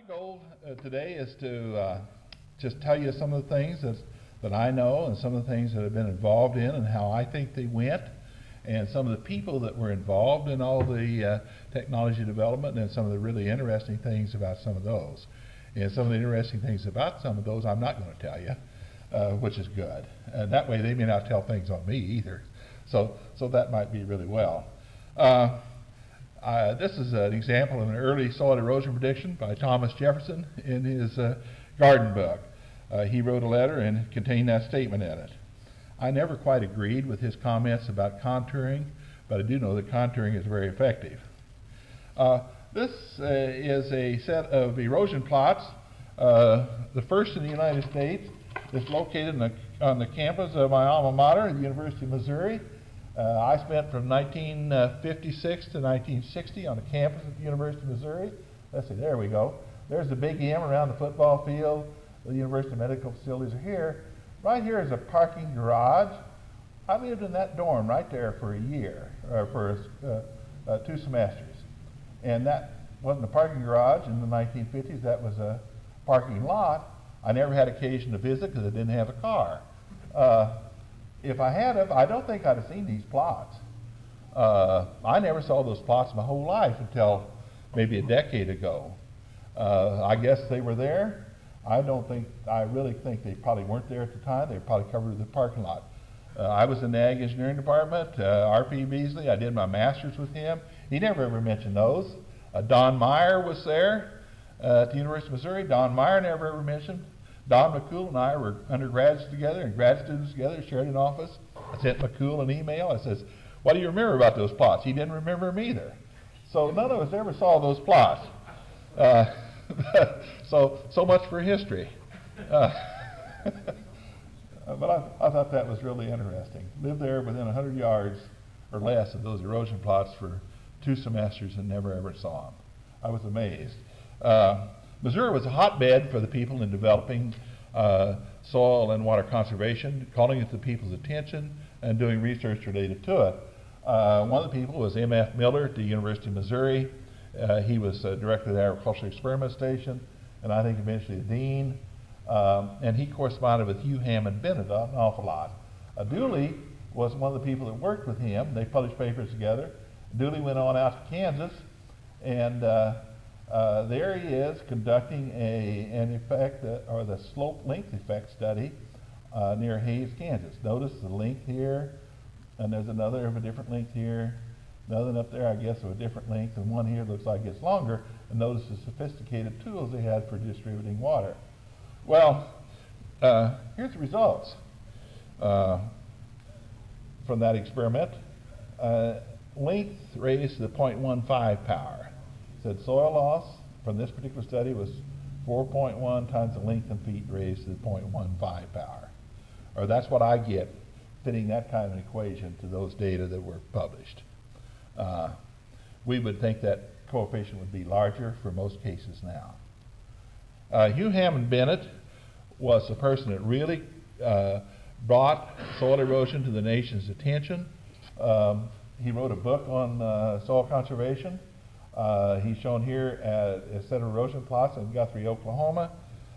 goal today is to just tell you some of the things that I know and some of the things that I've been involved in and how I think they went, and some of the people that were involved in all the technology development, and some of the really interesting things about some of those. And some of the interesting things about some of those I'm not going to tell you, which is good. That way they may not tell things on me either. So that might be really well. This is an example of an early soil erosion prediction by Thomas Jefferson in his garden book. He wrote a letter and it contained that statement in it. I never quite agreed with his comments about contouring, but I do know that contouring is very effective. This is a set of erosion plots, the first in the United States. It's located on the campus of my alma mater, the University of Missouri. I spent from 1956 to 1960 on the campus at the University of Missouri. Let's see, there we go. There's the big M around the football field. The university medical facilities are here. Right here is a parking garage. I lived in that dorm right there for a year, for 2 semesters. And that wasn't a parking garage in the 1950s. That was a parking lot. I never had occasion to visit because I didn't have a car. If I had have, I don't think I'd have seen these plots. I never saw those plots my whole life until maybe a decade ago. I guess they were there. I really think they probably weren't there at the time. They were probably covered in the parking lot. I was in the Ag Engineering Department, R.P. Beasley. I did my master's with him. He never ever mentioned those. Don Meyer was there at the University of Missouri. Don Meyer never ever mentioned. Don McCool and I were undergrads together and grad students together, shared an office. I sent McCool an email. I says, what do you remember about those plots? He didn't remember them either. So none of us ever saw those plots. So much for history. But I thought that was really interesting. Lived there within 100 yards or less of those erosion plots for 2 semesters and never ever saw them. I was amazed. Missouri was a hotbed for the people in developing soil and water conservation, calling it to the people's attention and doing research related to it. One of the people was M.F. Miller at the University of Missouri. He was director of the Agricultural Experiment Station, and I think eventually the dean. And he corresponded with Hugh Hammond Bennett an awful lot. Dooley was one of the people that worked with him. They published papers together. Dooley went on out to Kansas, and there he is conducting an effect, or the slope length effect study near Hays, Kansas. Notice the length here, and there's another of a different length here. Another up there, I guess, of a different length, and one here looks like it's longer. And notice the sophisticated tools they had for distributing water. Well, here's the results from that experiment. Length raised to the 0.15 power. Said soil loss from this particular study was 4.1 times the length in feet raised to the 0.15 power. Or that's what I get fitting that kind of an equation to those data that were published. We would think that coefficient would be larger for most cases now. Hugh Hammond Bennett was the person that really brought soil erosion to the nation's attention. He wrote a book on soil conservation. He's shown here at a set of erosion plots in Guthrie, Oklahoma.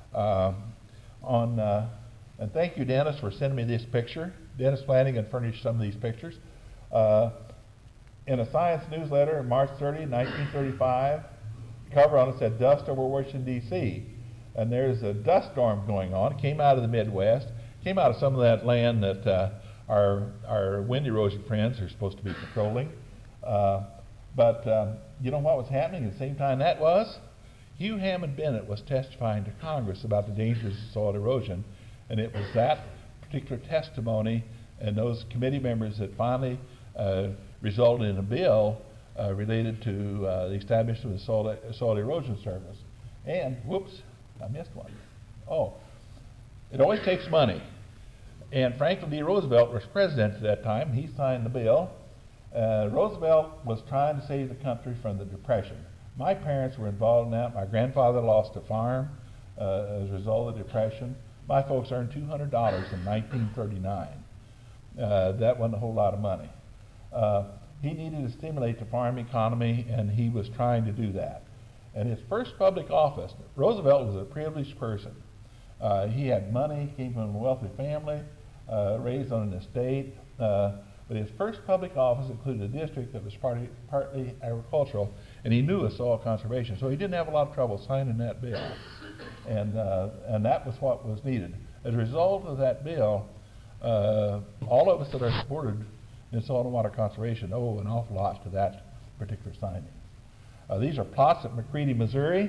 And thank you, Dennis, for sending me this picture. Dennis Flanagan furnished some of these pictures. In a science newsletter, March 30, 1935, cover on it said dust over Washington, D.C. And there's a dust storm going on. It came out of the Midwest, came out of some of that land that our wind erosion friends are supposed to be controlling. But you know what was happening at the same time that was? Hugh Hammond Bennett was testifying to Congress about the dangers of soil erosion, and it was that particular testimony and those committee members that finally resulted in a bill related to the establishment of the Soil Erosion Service. And, whoops, I missed one. Oh, it always takes money. And Franklin D. Roosevelt was president at that time. He signed the bill. Roosevelt was trying to save the country from the Depression. My parents were involved in that. My grandfather lost a farm as a result of the Depression. My folks earned $200 in 1939. That wasn't a whole lot of money. He needed to stimulate the farm economy, and he was trying to do that. And his first public office, Roosevelt was a privileged person. He had money, came from a wealthy family, raised on an estate, but his first public office included a district that was partly agricultural, and he knew of soil conservation, so he didn't have a lot of trouble signing that bill. And that was what was needed. As a result of that bill, all of us that are supported in soil and water conservation owe an awful lot to that particular signing. These are plots at McCready, Missouri.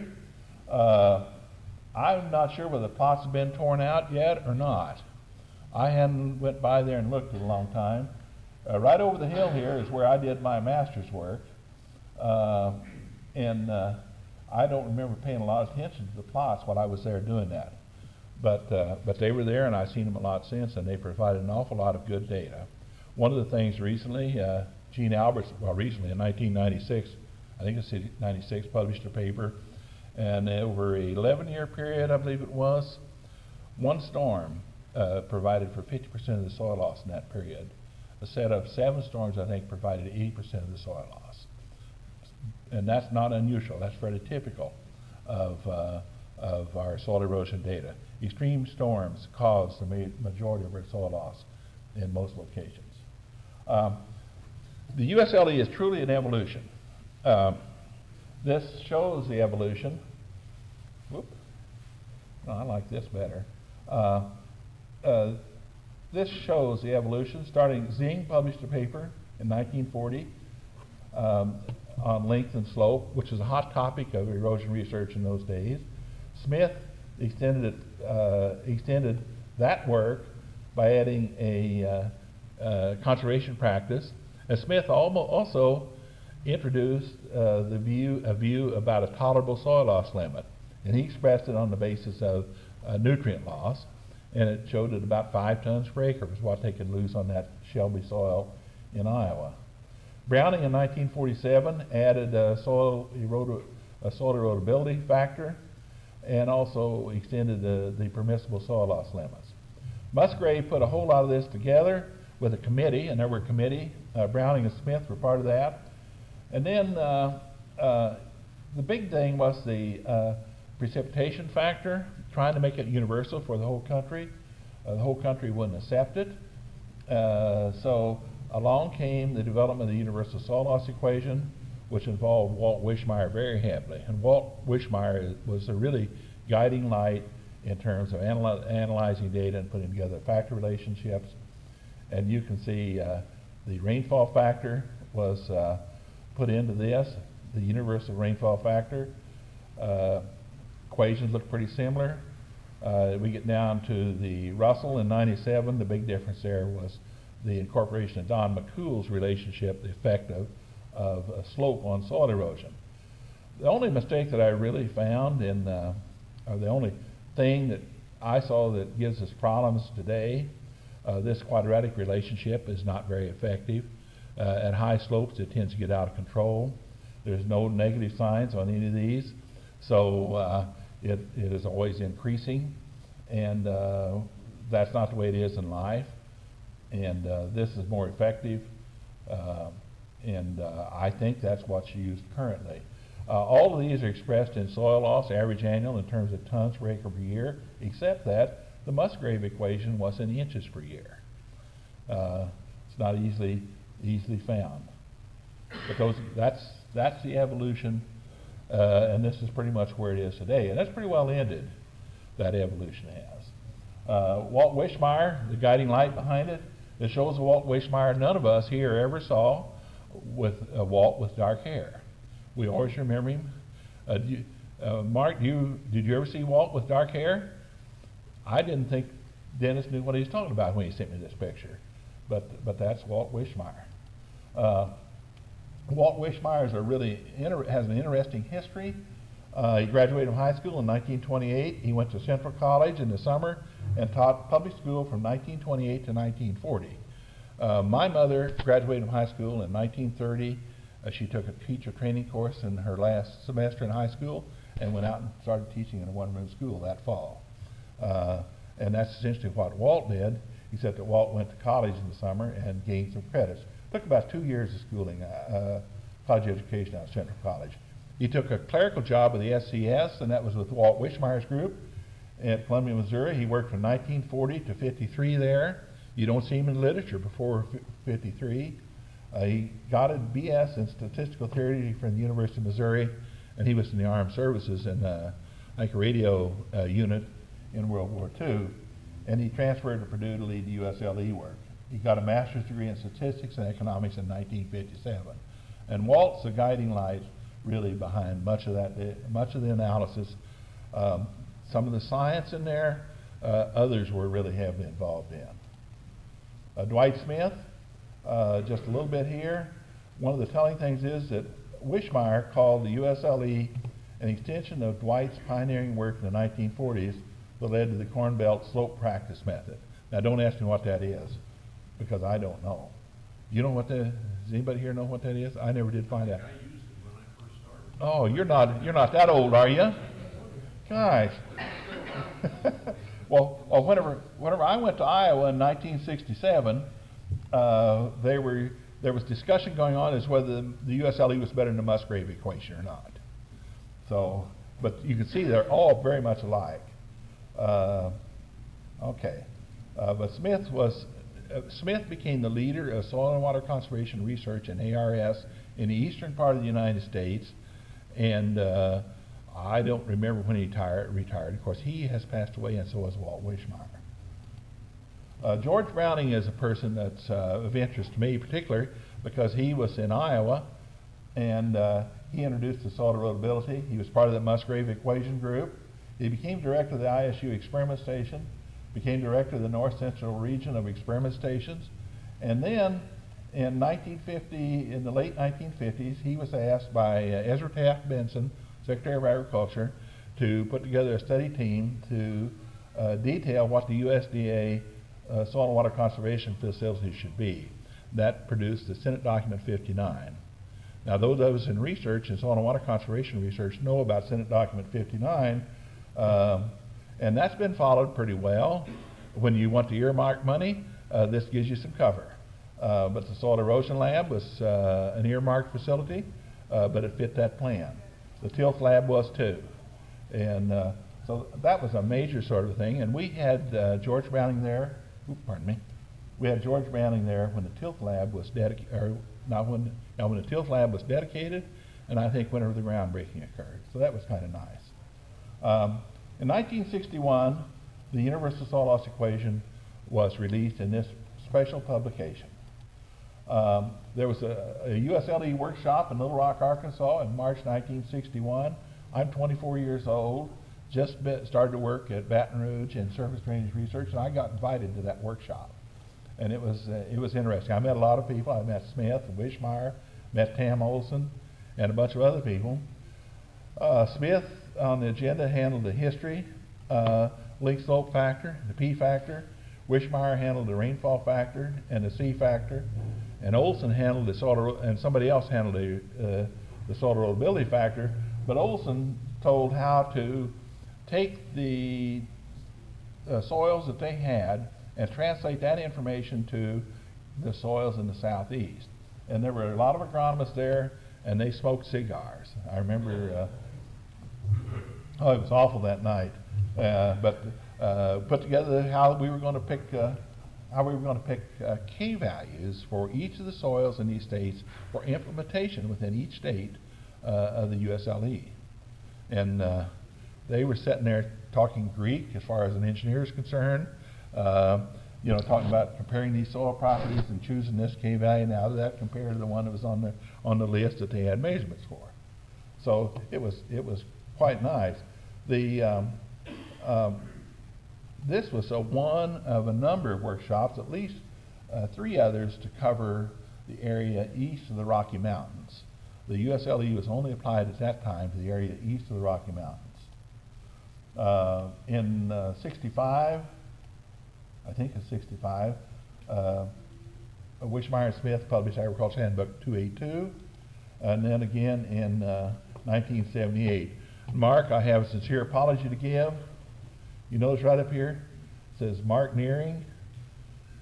I'm not sure whether the plots have been torn out yet or not. I hadn't went by there and looked in a long time. Right over the hill here is where I did my master's work. And I don't remember paying a lot of attention to the plots while I was there doing that. But they were there, and I've seen them a lot since, and they provided an awful lot of good data. One of the things recently, Gene Alberts, well, recently in 1996, I think it's 96, published a paper, and over an 11-year period, I believe it was, one storm provided for 50% of the soil loss in that period. A set of 7 storms, I think, provided 80% of the soil loss. And that's not unusual. That's fairly typical of our soil erosion data. Extreme storms cause the majority of our soil loss in most locations. The USLE is truly an evolution. This shows the evolution. Whoop. No, I like this better. This shows the evolution. Starting, Zing published a paper in 1940 on length and slope, which is a hot topic of erosion research in those days. Smith extended that work by adding a conservation practice. And Smith also introduced a view about a tolerable soil loss limit, and he expressed it on the basis of nutrient loss, and it showed that about 5 tons per acre was what they could lose on that Shelby soil in Iowa. Browning in 1947 added a soil erodibility factor, and also extended the permissible soil loss limits. Musgrave put a whole lot of this together with a committee, and there were a committee. Browning and Smith were part of that. And then the big thing was the precipitation factor, trying to make it universal for the whole country. The whole country wouldn't accept it. So along came the development of the universal soil loss equation, which involved Walt Wishmeyer very heavily. And Walt Wishmeyer was a really guiding light in terms of analyzing data and putting together factor relationships. And you can see the rainfall factor was put into this, the universal rainfall factor. Equations look pretty similar. We get down to the Russell in 97. The big difference there was the incorporation of Don McCool's relationship, the effect of a slope on soil erosion. The only mistake that I really found or the only thing that I saw that gives us problems today, this quadratic relationship is not very effective. At high slopes, it tends to get out of control. There's no negative signs on any of these, so it is always increasing, and that's not the way it is in life. And this is more effective, and I think that's what's used currently. All of these are expressed in soil loss, average annual, in terms of tons per acre per year, except that the Musgrave equation was in inches per year. It's not easily found. But that's the evolution, and this is pretty much where it is today. And that's pretty well ended, that evolution has. Walt Wishmeyer, the guiding light behind it, it shows Walt Wishmeyer none of us here ever saw with Walt with dark hair. We always remember him. Mark, did you ever see Walt with dark hair? I didn't think Dennis knew what he was talking about when he sent me this picture, but that's Walt Wishmeyer. Walt Wishmeyer has an interesting history. He graduated from high school in 1928. He went to Central College in the summer and taught public school from 1928 to 1940. My mother graduated from high school in 1930. She took a teacher training course in her last semester in high school and went out and started teaching in a one-room school that fall. And that's essentially what Walt did, except that Walt went to college in the summer and gained some credits. Took about 2 years of schooling, college education out of Central College. He took a clerical job with the SCS, and that was with Walt Wishmeyer's group at Columbia, Missouri. He worked from 1940 to 53 there. You don't see him in literature before 53. He got a BS in statistical theory from the University of Missouri, and he was in the armed services in like a radio unit in World War II. And he transferred to Purdue to lead the USLE work. He got a master's degree in statistics and economics in 1957. And Walt's the guiding light really behind much of the analysis. Some of the science in there, others were really heavily involved in. Dwight Smith, just a little bit here. One of the telling things is that Wishmeyer called the USLE an extension of Dwight's pioneering work in the 1940s that led to the Corn Belt slope practice method. Now don't ask me what that is, because I don't know. You know what does anybody here know what that is? I never did find out. I used it when I first started. Oh, you're not that old, are you? Gosh. well, whenever I went to Iowa in 1967, there was discussion going on as whether the USLE was better than the Musgrave equation or not. So, but you can see they're all very much alike. Okay, but Smith became the leader of soil and water conservation research in ARS in the eastern part of the United States, and I don't remember when he retired. Of course, he has passed away, and so has Walt Wishmeyer. George Browning is a person that's of interest to me, particularly because he was in Iowa, and he introduced the soil erodibility. He was part of the Musgrave equation group. He became director of the ISU experiment station, became director of the North Central region of experiment stations, and then in 1950, in the late 1950s, he was asked by Ezra Taft Benson, Secretary of Agriculture, to put together a study team to detail what the USDA soil and water conservation facilities should be. That produced the Senate Document 59. Now, those of us in research, in soil and water conservation research, know about Senate Document 59, and that's been followed pretty well. When you want to earmark money, this gives you some cover. But the Soil Erosion Lab was an earmarked facility, but it fit that plan. The Tilth Lab was too. And so that was a major sort of thing. And we had George Browning there. We had George Browning there when the Tilth Lab was dedicated, or not when the Tilth Lab was dedicated, and I think whenever the groundbreaking occurred. So that was kind of nice. In 1961, the Universal Soil Loss Equation was released in this special publication. There was a USLE workshop in Little Rock, Arkansas in March 1961. I'm 24 years old, just started to work at Baton Rouge in surface drainage research, and I got invited to that workshop. And it was interesting. I met a lot of people. I met Smith and Wishmeyer, met Tam Olson, and a bunch of other people. Smith on the agenda handled the history, link slope factor, the P factor. Wishmeyer handled the rainfall factor and the C factor, and Olson handled the soil, and somebody else handled the soil erodibility factor. But Olson told how to take the soils that they had and translate that information to the soils in the southeast. And there were a lot of agronomists there, and they smoked cigars. I remember, it was awful that night. But put together how we were going to pick K values for each of the soils in these states for implementation within each state of the USLE. And they were sitting there talking Greek as far as an engineer is concerned. Talking about comparing these soil properties and choosing this K value. Now that compared to the one that was on the list that they had measurements for. So it was quite nice. This was one of a number of workshops, at least 3 others, to cover the area east of the Rocky Mountains. The USLE was only applied at that time to the area east of the Rocky Mountains. In 65, I think it's 65, Wishmeyer Smith published Agricultural Handbook 282, and then again in 1978. Mark, I have a sincere apology to give. You notice right up here, it says Mark Nearing,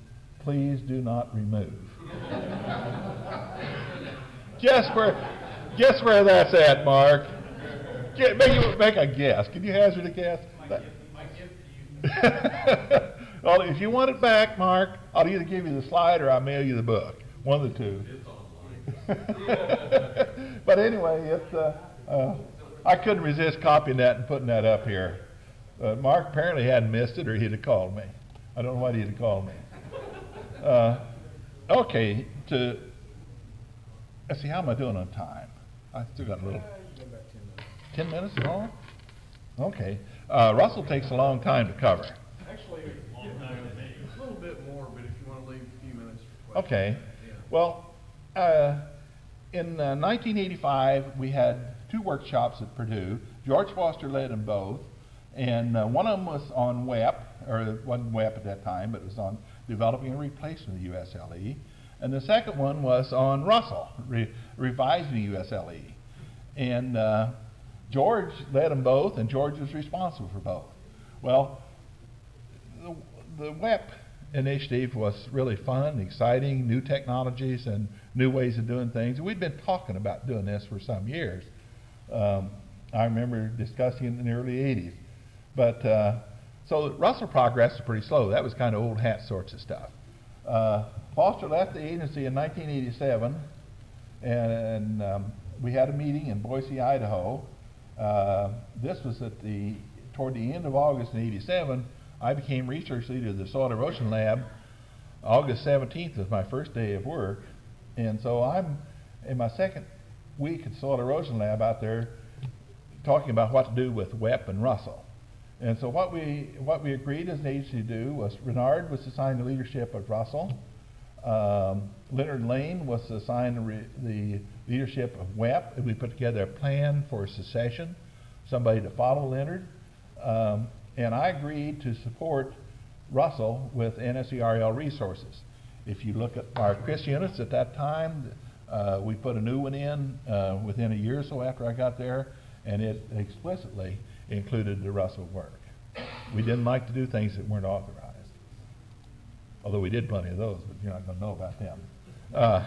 please do not remove. just Guess where that's at, Mark? Make a guess. Can you hazard a guess? My gift to you. Well, if you want it back, Mark, I'll either give you the slide or I'll mail you the book. One of the two. It's online. But anyway, I couldn't resist copying that and putting that up here. Mark apparently hadn't missed it, or he'd have called me. I don't know why he'd have called me. Okay, let's see, how am I doing on time? I still got a little. 10 minutes is all? Okay. Russell takes a long time to cover. Actually, a little bit more, but if you want to leave a few minutes for questions. Okay. Yeah. Well, in 1985, we had 2 workshops at Purdue. George Foster led them both, and one of them was on WEP, or it wasn't WEP at that time, but it was on developing a replacement of USLE. And the second one was on Russell, revising the USLE. And George led them both, and George was responsible for both. Well, the WEP initiative was really fun, exciting, new technologies and new ways of doing things. We'd been talking about doing this for some years. I remember discussing it in the early 80s. But so Russell progress was pretty slow. That was kind of old hat sorts of stuff. Foster left the agency in 1987, and we had a meeting in Boise, Idaho. This was toward the end of August in '87. I became research leader of the Soil Erosion Lab. August 17th was my first day of work, and so I'm in my second week at Soil Erosion Lab out there talking about what to do with WEP and Russell. And so what we agreed as an agency to do was Renard was assigned the leadership of Russell. Leonard Lane was assigned the leadership of WEP, and we put together a plan for secession, somebody to follow Leonard. And I agreed to support Russell with NSERL resources. If you look at our CRIS units at that time, we put a new one in within a year or so after I got there, and it explicitly included the Russell work. We didn't like to do things that weren't authorized, although we did plenty of those, but you're not going to know about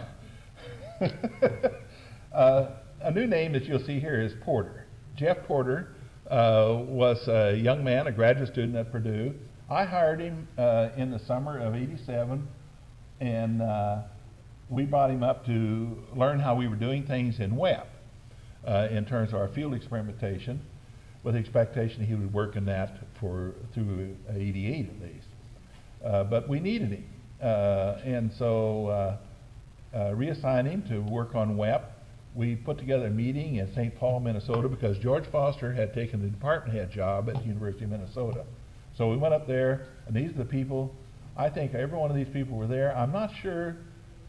them. A new name that you'll see here is Porter. Jeff Porter was a young man, a graduate student at Purdue. I hired him in the summer of '87, and we brought him up to learn how we were doing things in WEP in terms of our field experimentation, with the expectation he would work in that through '88 at least. But we needed him, and so reassigned him to work on WEP. We put together a meeting in St. Paul, Minnesota, because George Foster had taken the department head job at the University of Minnesota. So we went up there, and these are the people. I think every one of these people were there. I'm not sure.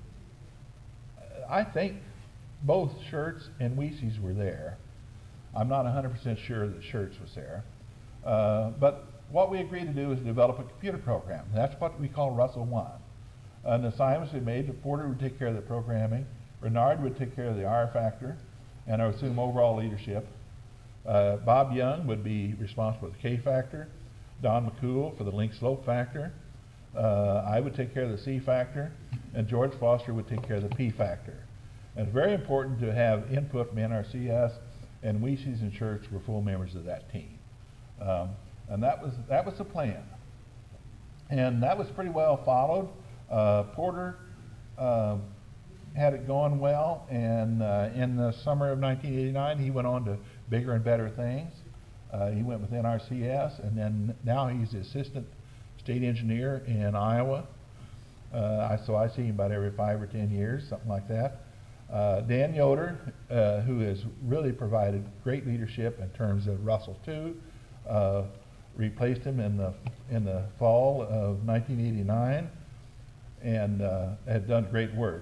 I think both Schertz and Weeses were there. I'm not 100% sure that Schertz was there. But what we agreed to do is develop a computer program. That's what we call Russell 1. And the assignments we made, Porter would take care of the programming, Renard would take care of the R factor, and I would assume overall leadership. Bob Young would be responsible for the K factor, Don McCool for the link slope factor. I would take care of the C factor, and George Foster would take care of the P factor. And it's very important to have input from NRCS, and Weeses and Schertz were full members of that team. And that was the plan. And that was pretty well followed. Porter had it going well, and in the summer of 1989, he went on to bigger and better things. He went with NRCS, and then now he's the assistant state engineer in Iowa. So I see him about every 5 or 10 years, something like that. Dan Yoder, who has really provided great leadership in terms of Russell II, replaced him in the fall of 1989, and had done great work.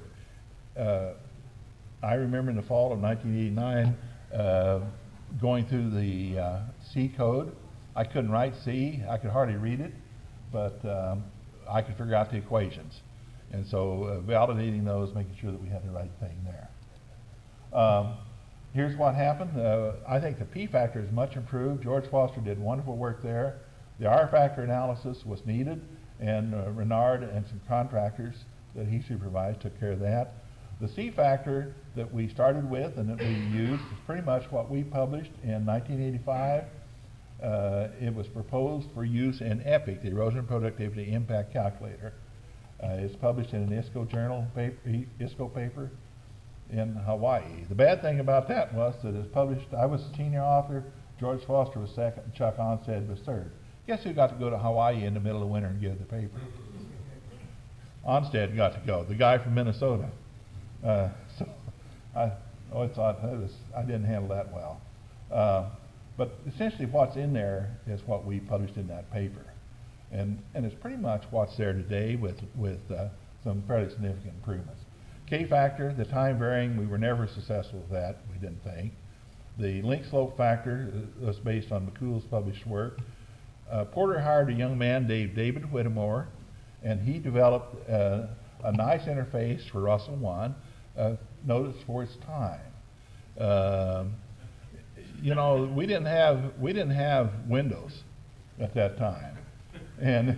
I remember in the fall of 1989 going through the C code. I couldn't write C. I could hardly read it, but I could figure out the equations. And so validating those, making sure that we had the right thing there. Here's what happened. I think the P factor is much improved. George Foster did wonderful work there. The R factor analysis was needed, and Renard and some contractors that he supervised took care of that. The C factor that we started with and that we used is pretty much what we published in 1985. It was proposed for use in EPIC, the Erosion Productivity Impact Calculator. It's published in an ISCO paper in Hawaii. The bad thing about that was that it's published, I was the senior author, George Foster was second, and Chuck Onstead was third. Guess who got to go to Hawaii in the middle of winter and give the paper? Onstead got to go, the guy from Minnesota. So I didn't handle that well. But essentially what's in there is what we published in that paper. And it's pretty much what's there today with some fairly significant improvements. K-factor, the time varying, we were never successful with that, we didn't think. The link slope factor was based on McCool's published work. Porter hired a young man, David Whittemore, and he developed a nice interface for Russell 1, notice for its time. You know, we didn't have Windows at that time, and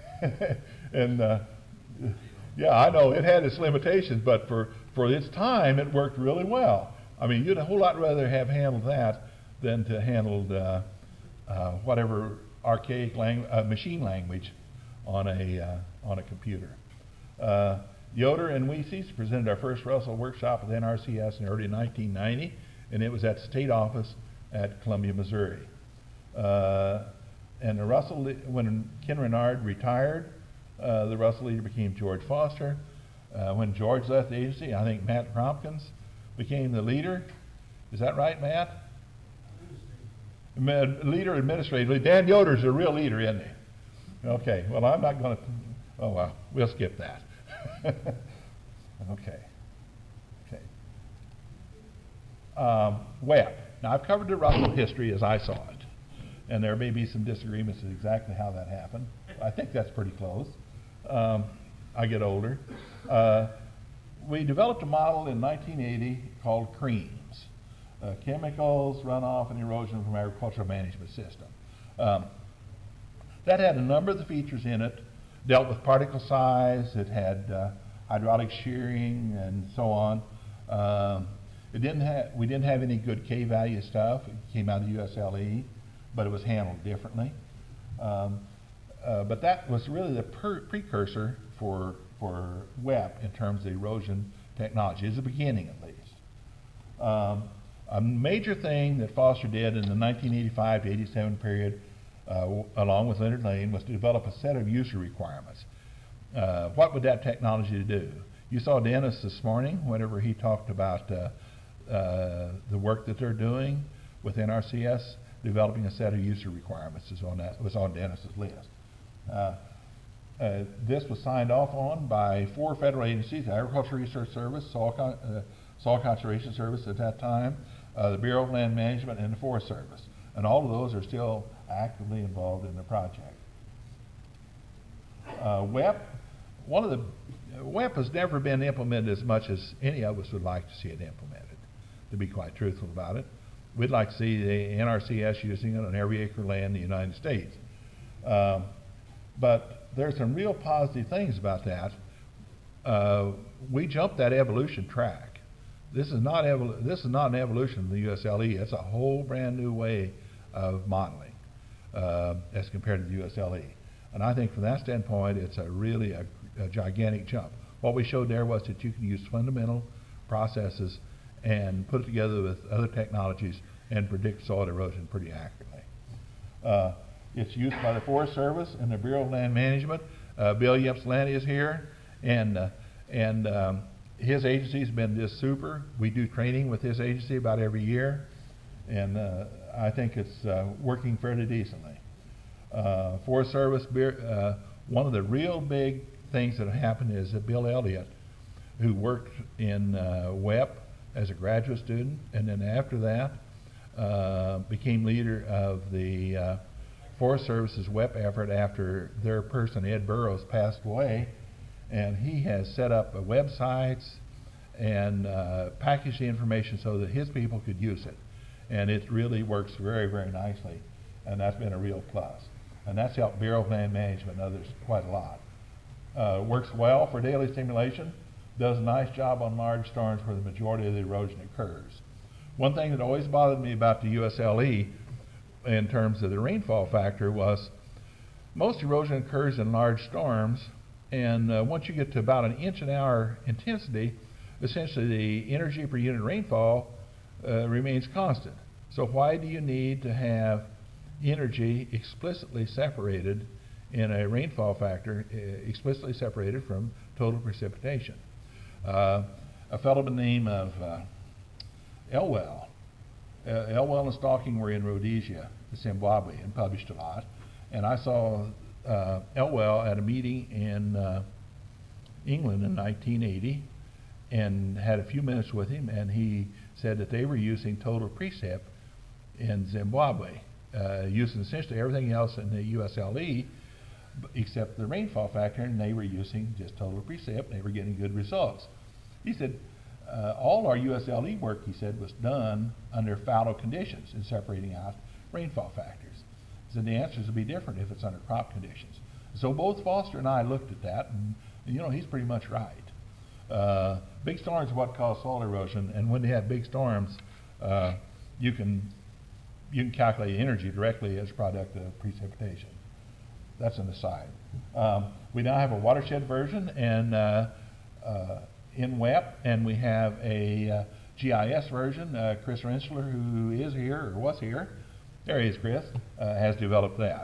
yeah, I know it had its limitations, but for its time, it worked really well. I mean, you'd a whole lot rather have handled that than to handle whatever archaic machine language on a computer. Yoder and Weeses presented our first Russell workshop at NRCS in early 1990, and it was at the state office at Columbia, Missouri. And the Russell, when Ken Renard retired, the Russell leader became George Foster. When George left the agency, I think Matt Prompkins became the leader. Is that right, Matt? Leader administratively. Dan Yoder's a real leader, isn't he? Okay, well, I'm not going to, oh, well, we'll skip that. Okay. Web. Now, I've covered the Russell history as I saw it, and there may be some disagreements as exactly how that happened. I think that's pretty close. I get older. We developed a model in 1980 called CREAMS, Chemicals, Runoff, and Erosion from Agricultural Management System. That had a number of the features in it, dealt with particle size, it had hydraulic shearing, and so on. We didn't have any good K-value stuff. It came out of USLE, but it was handled differently. But that was really the precursor for WEP in terms of erosion technology, as a beginning at least. A major thing that Foster did in the 1985 to 87 period, along with Leonard Lane, was to develop a set of user requirements. What would that technology do? You saw Dennis this morning whenever he talked about the work that they're doing with NRCS, developing a set of user requirements was on Dennis's list. This was signed off on by 4 federal agencies: the Agricultural Research Service, Soil Conservation Service at that time, the Bureau of Land Management, and the Forest Service. And all of those are still actively involved in the project. WEP has never been implemented as much as any of us would like to see it implemented, to be quite truthful about it. We'd like to see the NRCS using it on every acre of land in the United States. But there's some real positive things about that. We jumped that evolution track. This is not an evolution of the USLE. It's a whole brand new way of modeling as compared to the USLE. And I think from that standpoint, it's really a gigantic jump. What we showed there was that you can use fundamental processes and put it together with other technologies and predict soil erosion pretty accurately. It's used by the Forest Service and the Bureau of Land Management. Bill Ypsilanti is here, and his agency's been just super. We do training with his agency about every year, and I think it's working fairly decently. Forest Service, one of the real big things that happened is that Bill Elliott, who worked in WEP as a graduate student, and then after that became leader of the Forest Service's WEP effort after their person, Ed Burroughs, passed away. And he has set up websites and packaged the information so that his people could use it. And it really works very, very nicely. And that's been a real plus. And that's helped Bureau of Land Management and others quite a lot. Works well for daily simulation. does a nice job on large storms where the majority of the erosion occurs. One thing that always bothered me about the USLE in terms of the rainfall factor was most erosion occurs in large storms, and once you get to about an inch an hour intensity, essentially the energy per unit rainfall remains constant. So why do you need to have energy explicitly separated in a rainfall factor, explicitly separated from total precipitation? A fellow by the name of Elwell and Stocking were in Rhodesia, Zimbabwe, and published a lot. And I saw Elwell at a meeting in England in 1980 and had a few minutes with him, and he said that they were using total precip in Zimbabwe, using essentially everything else in the USLE except the rainfall factor, and they were using just total precip, and they were getting good results. He said all our USLE work, he said, was done under fallow conditions in separating out rainfall factors. He said the answers would be different if it's under crop conditions. So both Foster and I looked at that, and you know, he's pretty much right. Big storms are what cause soil erosion, and when they have big storms, you can calculate energy directly as a product of precipitation. That's an aside. We now have a watershed version and in WEP, and we have a GIS version. Chris Rensler, who is here or was here, there he is, Chris, has developed that.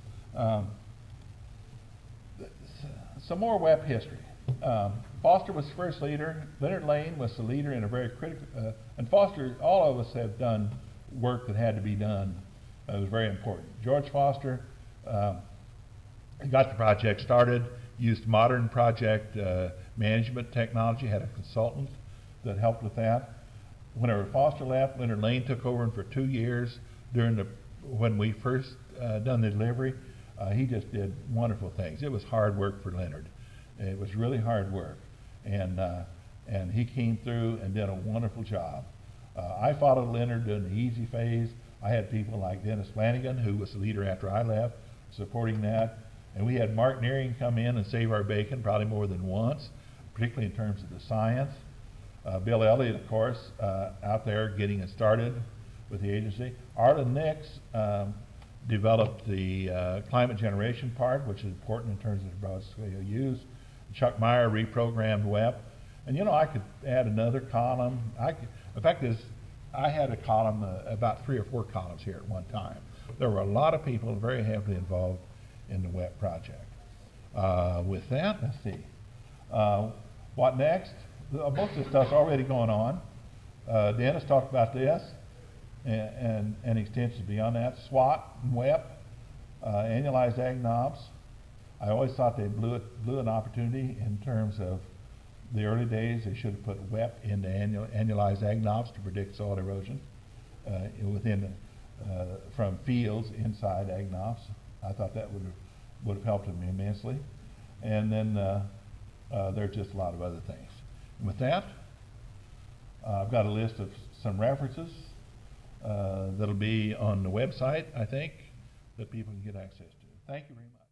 Some more WEP history. Foster was the first leader. Leonard Lane was the leader in a very critical, and Foster, all of us have done work that had to be done. It was very important. George Foster got the project started, used modern project management technology, had a consultant that helped with that. Whenever Foster left, Leonard Lane took over, and for 2 years when we first done the delivery, he just did wonderful things. It was hard work for Leonard. It was really hard work, and he came through and did a wonderful job. I followed Leonard during the easy phase. I had people like Dennis Flanagan, who was the leader after I left, supporting that. And we had Mark Nearing come in and save our bacon probably more than once, particularly in terms of the science. Bill Elliott, of course, out there getting it started with the agency. Arlen Nix developed the climate generation part, which is important in terms of broad scale use. Chuck Meyer reprogrammed WEP. And you know, I could add another column. In fact, I had a column, about 3 or 4 columns here at one time. There were a lot of people very heavily involved in the WEP project. With that, let's see. What next? Most of the stuff's already going on. Dennis talked about this and extensions beyond that. SWAT and WEP, annualized ag knobs. I always thought they blew an opportunity in terms of the early days. They should have put WEP into annualized ag knobs to predict soil erosion from fields inside ag knobs. I thought that would have helped them immensely. And then there's just a lot of other things. And with that, I've got a list of some references that'll be on the website, I think, that people can get access to. Thank you very much.